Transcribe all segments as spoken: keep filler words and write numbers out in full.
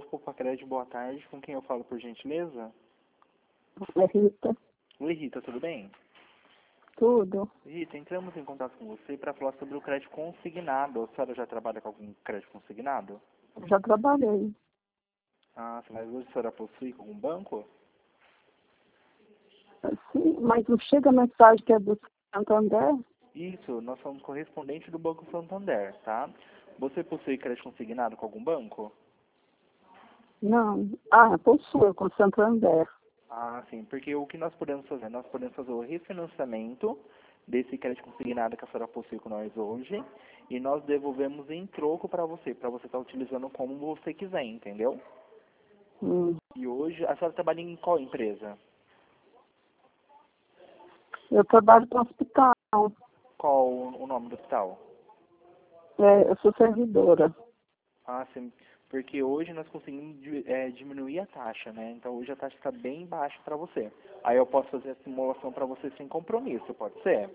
Copa Crédito, boa tarde. Com quem eu falo, por gentileza? É Rita. Oi, Rita, tudo bem? Tudo. Rita, entramos em contato com você para falar sobre o crédito consignado. A senhora já trabalha com algum crédito consignado? Já trabalhei. Ah, mas hoje a senhora possui com algum banco? Sim, mas não chega a mensagem que é do Santander? Isso, nós somos correspondente do Banco Santander, tá? Você possui crédito consignado com algum banco? Não. Ah, possui com Santander. Ah, sim, porque o que nós podemos fazer? Nós podemos fazer o refinanciamento desse crédito consignado que a senhora possui com nós hoje e nós devolvemos em troco para você, para você estar utilizando como você quiser, entendeu? Hum. E hoje, a senhora trabalha em qual empresa? Eu trabalho com hospital. Qual o o nome do hospital? É, eu sou servidora. Ah, sim, porque hoje nós conseguimos di- é, diminuir a taxa, né? Então hoje a taxa está bem baixa para você. Aí eu posso fazer a simulação para você sem compromisso, pode ser?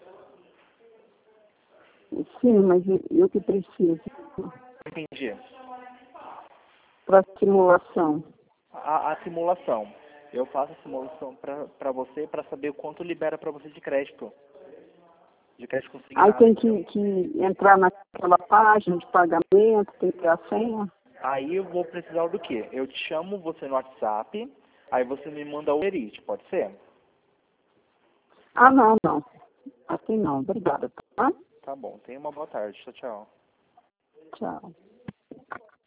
Sim, mas eu eu que preciso Entendi. para simulação. A, a simulação. Eu faço a simulação para você para saber o quanto libera para você de crédito. De crédito Aí consignado, tem entendeu? que, que entrar naquela página de pagamento, tem que ter a senha. Aí eu vou precisar do quê? Eu te chamo você no WhatsApp, aí você me manda o Erite, pode ser? Ah, não, não. Assim não. Obrigada, tá? Tá bom. Tenha uma boa tarde. Tchau, tchau. Tchau.